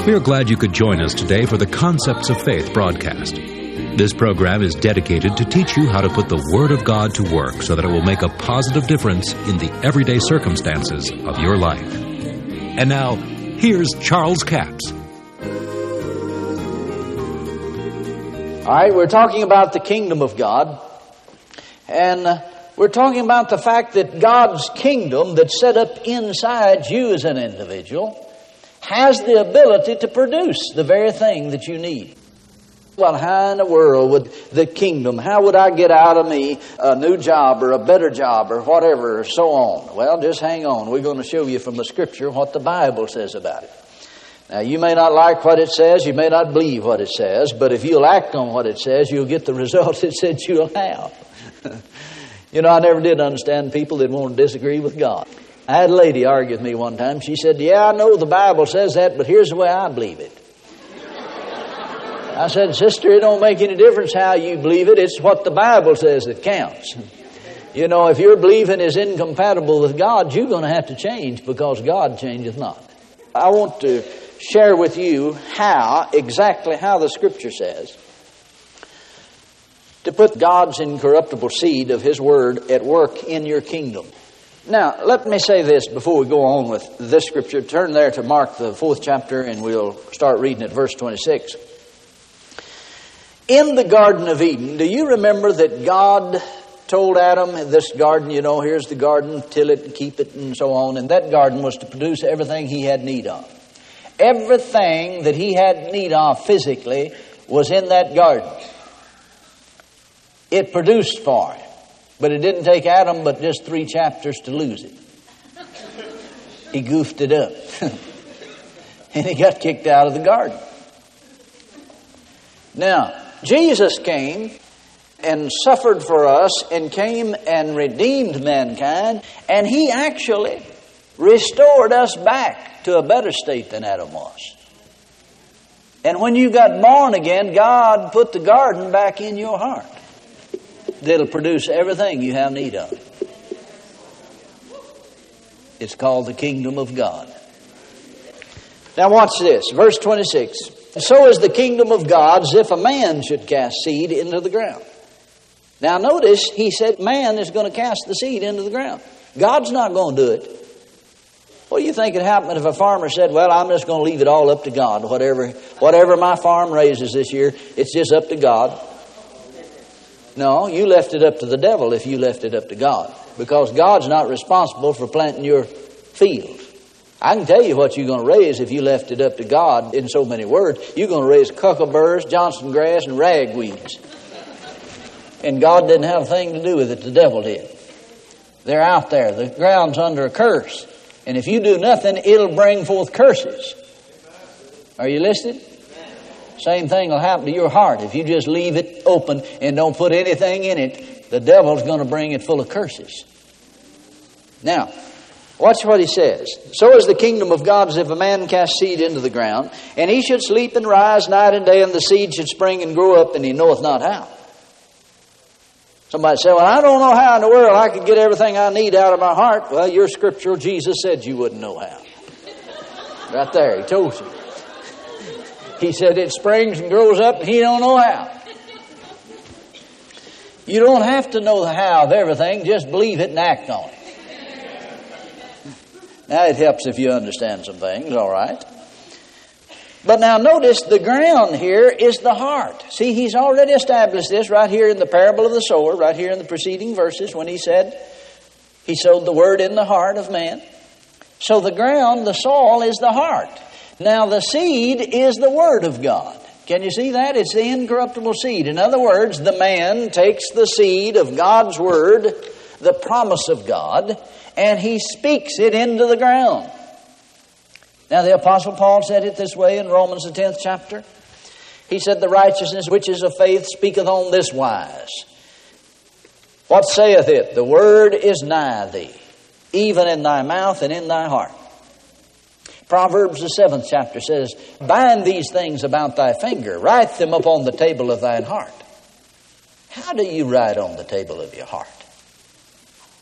We are glad you could join us today for the Concepts of Faith broadcast. This program is dedicated to teach you how to put the Word of God to work so that it will make a positive difference in the everyday circumstances of your life. And now, here's Charles Capps. All right, we're talking about the kingdom of God. And we're talking about the fact that God's kingdom that's set up inside you as an individual has the ability to produce the very thing that you need. Well, how in the world would the kingdom, how would I get out of me a new job or a better job or whatever or so on? Well, just hang on. We're going to show you from the Scripture what the Bible says about it. Now, you may not like what it says, you may not believe what it says, but if you'll act on what it says, you'll get the result it said you'll have. You know, I never did understand people that want to disagree with God. I had a lady argue with me one time. She said, yeah, I know the Bible says that, but here's the way I believe it. I said, sister, it don't make any difference how you believe it. It's what the Bible says that counts. You know, if your believing is incompatible with God, you're going to have to change because God changeth not. I want to share with you exactly how the Scripture says to put God's incorruptible seed of His Word at work in your kingdom. Now, let me say this before we go on with this Scripture. Turn there to Mark, the 4th chapter, and we'll start reading at verse 26. In the Garden of Eden, do you remember that God told Adam, this garden, you know, here's the garden, till it and keep it and so on. And that garden was to produce everything he had need of. Everything that he had need of physically was in that garden. It produced for him. But it didn't take Adam but just 3 chapters to lose it. He goofed it up. And he got kicked out of the garden. Now, Jesus came and suffered for us and came and redeemed mankind. And He actually restored us back to a better state than Adam was. And when you got born again, God put the garden back in your heart that'll produce everything you have need of. It's called the kingdom of God. Now watch this, verse 26. So is the kingdom of God as if a man should cast seed into the ground. Now notice, he said man is going to cast the seed into the ground. God's not going to do it. What do you think would happen if a farmer said, well, I'm just going to leave it all up to God. Whatever my farm raises this year, it's just up to God. No, you left it up to the devil if you left it up to God. Because God's not responsible for planting your field. I can tell you what you're going to raise if you left it up to God in so many words. You're going to raise cucumber, Johnson grass, and ragweeds. And God didn't have a thing to do with it. The devil did. They're out there. The ground's under a curse. And if you do nothing, it'll bring forth curses. Are you listening? Same thing will happen to your heart. If you just leave it open and don't put anything in it, the devil's going to bring it full of curses. Now, watch what he says. So is the kingdom of God as if a man cast seed into the ground, and he should sleep and rise night and day, and the seed should spring and grow up, and he knoweth not how. Somebody say, well, I don't know how in the world I could get everything I need out of my heart. Well, your scriptural Jesus said you wouldn't know how. Right there, he told you. He said it springs and grows up and he don't know how. You don't have to know the how of everything. Just believe it and act on it. Now it helps if you understand some things, all right. But now notice the ground here is the heart. See, he's already established this right here in the parable of the sower, right here in the preceding verses when he said he sowed the word in the heart of man. So the ground, the soil, is the heart. Now the seed is the Word of God. Can you see that? It's the incorruptible seed. In other words, the man takes the seed of God's Word, the promise of God, and he speaks it into the ground. Now the Apostle Paul said it this way in Romans the 10th chapter. He said, the righteousness which is of faith speaketh on this wise. What saith it? The word is nigh thee, even in thy mouth and in thy heart. Proverbs the 7th chapter says, bind these things about thy finger, write them upon the table of thine heart. How do you write on the table of your heart?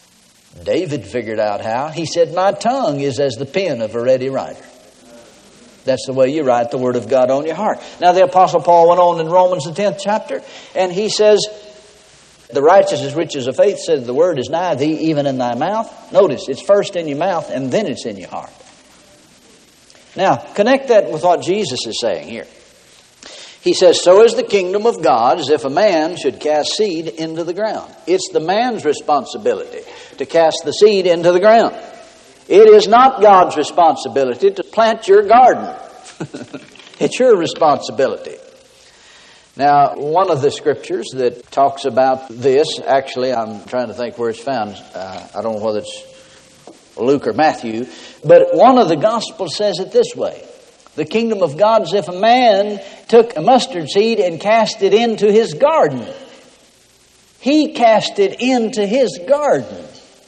David figured out how. He said, my tongue is as the pen of a ready writer. That's the way you write the Word of God on your heart. Now the Apostle Paul went on in Romans the 10th chapter, and he says, the righteousness riches of faith says the Word is nigh thee, even in thy mouth. Notice, it's first in your mouth, and then it's in your heart. Now, connect that with what Jesus is saying here. He says, so is the kingdom of God as if a man should cast seed into the ground. It's the man's responsibility to cast the seed into the ground. It is not God's responsibility to plant your garden. It's your responsibility. Now, one of the scriptures that talks about this, actually, I'm trying to think where it's found. I don't know whether it's Luke or Matthew, but one of the Gospels says it this way. The kingdom of God is if a man took a mustard seed and cast it into his garden. He cast it into his garden.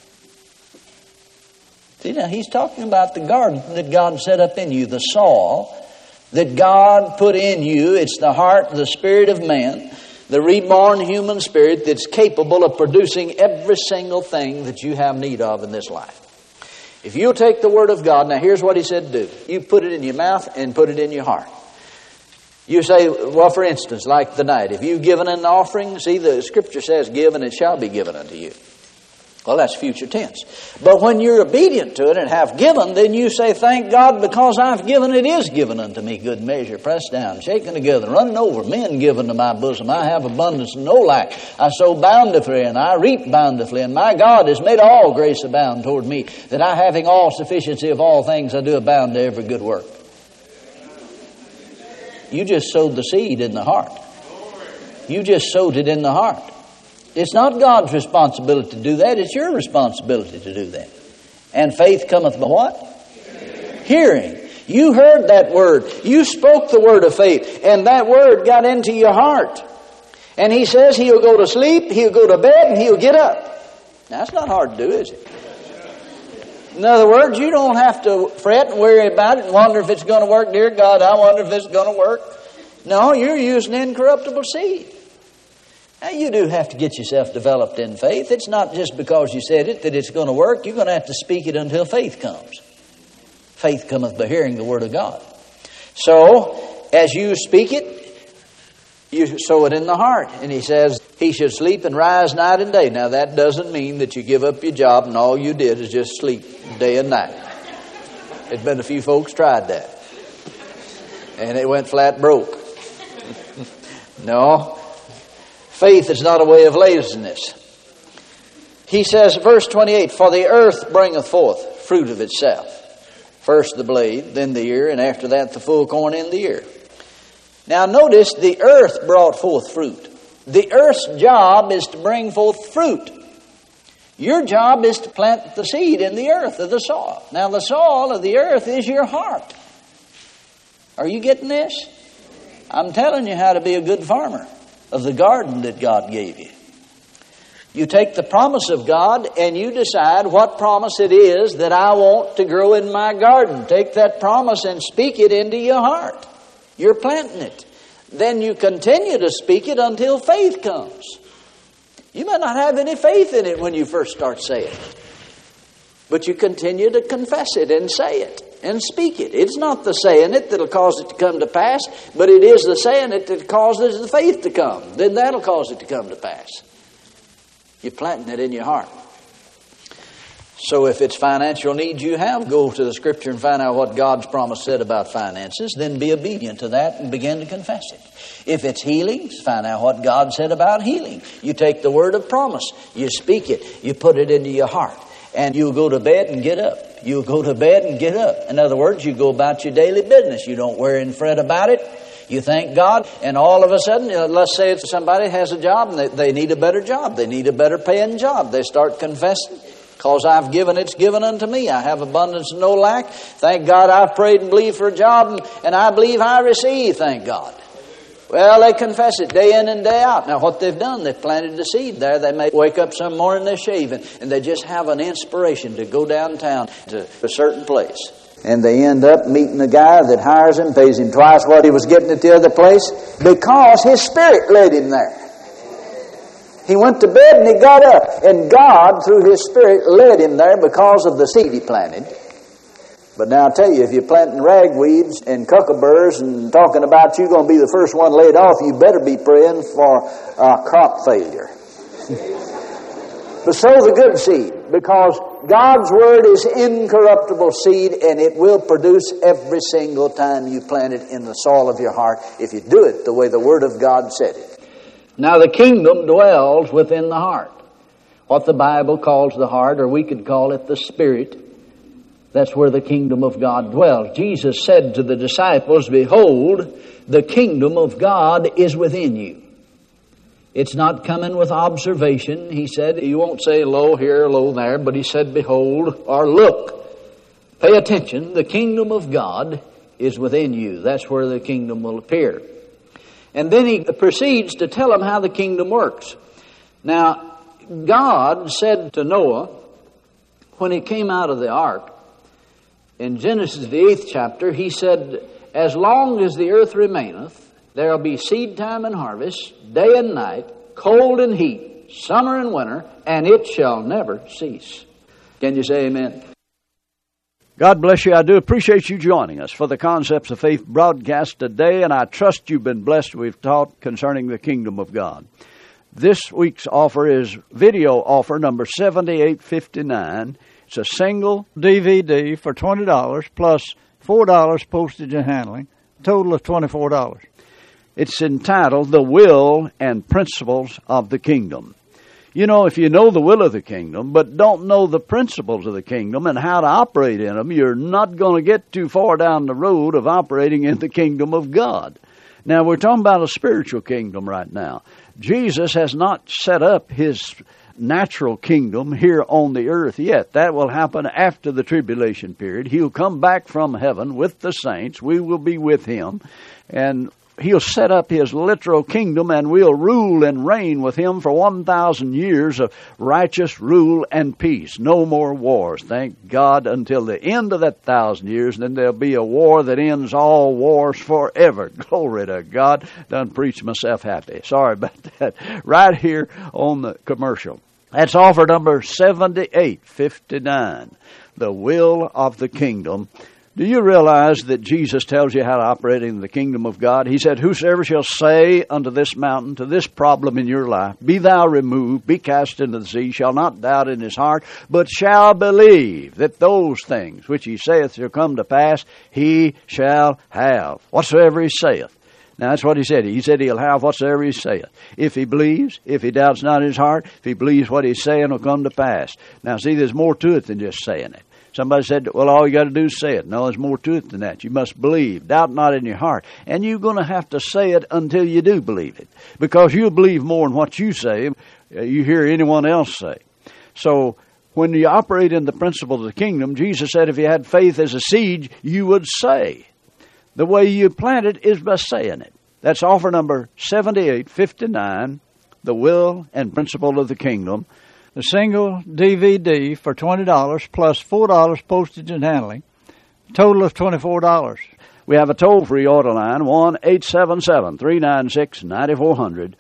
See, now he's talking about the garden that God set up in you, the soil that God put in you. It's the heart, the spirit of man, the reborn human spirit that's capable of producing every single thing that you have need of in this life. If you'll take the Word of God, now here's what He said to do. You put it in your mouth and put it in your heart. You say, well, for instance, like tonight, if you've given an offering, see, the Scripture says, give and it shall be given unto you. Well, that's future tense. But when you're obedient to it and have given, then you say, thank God, because I've given, it is given unto me. Good measure, pressed down, shaken together, running over, men given to my bosom. I have abundance and no lack. I sow bountifully and I reap bountifully. And my God has made all grace abound toward me, that I, having all sufficiency of all things, I do abound to every good work. You just sowed the seed in the heart. You just sowed it in the heart. It's not God's responsibility to do that. It's your responsibility to do that. And faith cometh by what? Hearing. You heard that word. You spoke the word of faith. And that word got into your heart. And He says He'll go to sleep, He'll go to bed, and He'll get up. Now, that's not hard to do, is it? In other words, you don't have to fret and worry about it and wonder if it's going to work. Dear God, I wonder if it's going to work. No, you're using incorruptible seed. Now, you do have to get yourself developed in faith. It's not just because you said it that it's going to work. You're going to have to speak it until faith comes. Faith cometh by hearing the Word of God. So, as you speak it, you sow it in the heart. And He says, He should sleep and rise night and day. Now, that doesn't mean that you give up your job and all you did is just sleep day and night. There's been a few folks tried that. And they went flat broke. No. Faith is not a way of laziness. He says, verse 28, for the earth bringeth forth fruit of itself. First the blade, then the ear, and after that the full corn in the ear. Now notice the earth brought forth fruit. The earth's job is to bring forth fruit. Your job is to plant the seed in the earth of the soil. Now the soil of the earth is your heart. Are you getting this? I'm telling you how to be a good farmer of the garden that God gave you. You take the promise of God and you decide what promise it is that I want to grow in my garden. Take that promise and speak it into your heart. You're planting it. Then you continue to speak it until faith comes. You might not have any faith in it when you first start saying it. But you continue to confess it and say it and speak it. It's not the saying it that'll cause it to come to pass, but it is the saying it that causes the faith to come. Then that'll cause it to come to pass. You're planting it in your heart. So if it's financial needs you have, go to the Scripture and find out what God's promise said about finances. Then be obedient to that and begin to confess it. If it's healings, find out what God said about healing. You take the word of promise. You speak it. You put it into your heart. And you'll go to bed and get up. You'll go to bed and get up. In other words, you go about your daily business. You don't worry and fret about it. You thank God, and all of a sudden, let's say if somebody has a job and they need a better job. They need a better paying job. They start confessing. Because I've given, it's given unto me. I have abundance and no lack. Thank God I've prayed and believed for a job, and I believe I receive, thank God. Well, they confess it day in and day out. Now, what they've done, they've planted the seed there. They may wake up some morning, they're shaving, and they just have an inspiration to go downtown to a certain place. And they end up meeting a guy that hires him, pays him twice what he was getting at the other place, because his spirit led him there. He went to bed and he got up, and God, through His Spirit, led him there because of the seed he planted. But now I tell you, if you're planting ragweeds and cucumberers and talking about you going to be the first one laid off, you better be praying for crop failure. But sow the good seed, because God's Word is incorruptible seed, and it will produce every single time you plant it in the soil of your heart, if you do it the way the Word of God said it. Now the kingdom dwells within the heart. What the Bible calls the heart, or we could call it the spirit, that's where the kingdom of God dwells. Jesus said to the disciples, "Behold, the kingdom of God is within you." It's not coming with observation. He said, you won't say lo here, lo there, but he said, behold, or look. Pay attention, the kingdom of God is within you. That's where the kingdom will appear. And then he proceeds to tell them how the kingdom works. Now, God said to Noah, when he came out of the ark, in Genesis the 8th chapter, he said, as long as the earth remaineth, there will be seed time and harvest, day and night, cold and heat, summer and winter, and it shall never cease. Can you say amen? God bless you. I do appreciate you joining us for the Concepts of Faith broadcast today, and I trust you've been blessed. We've taught concerning the kingdom of God. This week's offer is video offer number 7859. It's a single DVD for $20 plus $4 postage and handling, total of $24. It's entitled The Will and Principles of the Kingdom. You know, if you know the will of the kingdom, but don't know the principles of the kingdom and how to operate in them, you're not going to get too far down the road of operating in the kingdom of God. Now, we're talking about a spiritual kingdom right now. Jesus has not set up his natural kingdom here on the earth yet. That will happen after the tribulation period. He'll come back from heaven with the saints. We will be with him, and he'll set up his literal kingdom, and we'll rule and reign with him for 1,000 years of righteous rule and peace. No more wars, thank God, until the end of that 1,000 years. And then there'll be a war that ends all wars forever. Glory to God. Done preached myself happy. Sorry about that. Right here on the commercial. That's offer number 7859, The Will of the Kingdom. Do you realize that Jesus tells you how to operate in the kingdom of God? He said, whosoever shall say unto this mountain, to this problem in your life, be thou removed, be cast into the sea, shall not doubt in his heart, but shall believe that those things which he saith shall come to pass, he shall have whatsoever he saith. Now, that's what he said. He said he'll have whatsoever he saith. If he believes, if he doubts not in his heart, if he believes what he's saying will come to pass. Now, see, there's more to it than just saying it. Somebody said, well, all you got to do is say it. No, there's more to it than that. You must believe. Doubt not in your heart. And you're going to have to say it until you do believe it. Because you'll believe more in what you say you hear anyone else say. So when you operate in the principle of the kingdom, Jesus said if you had faith as a seed, you would say. The way you plant it is by saying it. That's offer number 7859, The Will and Principle of the Kingdom. The single DVD for $20 plus $4 postage and handling, total of $24. We have a toll-free order line, 1-877-396-9400,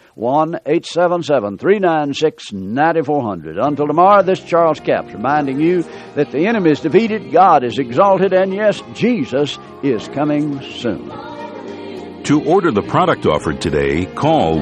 1-877-396-9400. Until tomorrow, this is Charles Capps reminding you that the enemy is defeated, God is exalted, and yes, Jesus is coming soon. To order the product offered today, call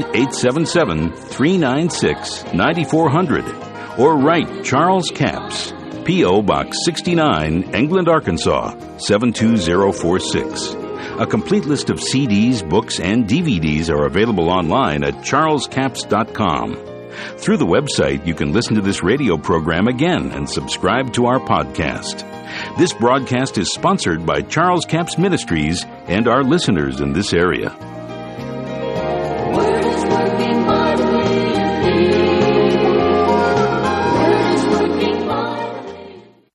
1-877-396-9400 or write Charles Capps, P.O. Box 69, England, Arkansas, 72046. A complete list of CDs, books, and DVDs are available online at charlescapps.com. Through the website, you can listen to this radio program again and subscribe to our podcast. This broadcast is sponsored by Charles Capps Ministries and our listeners in this area.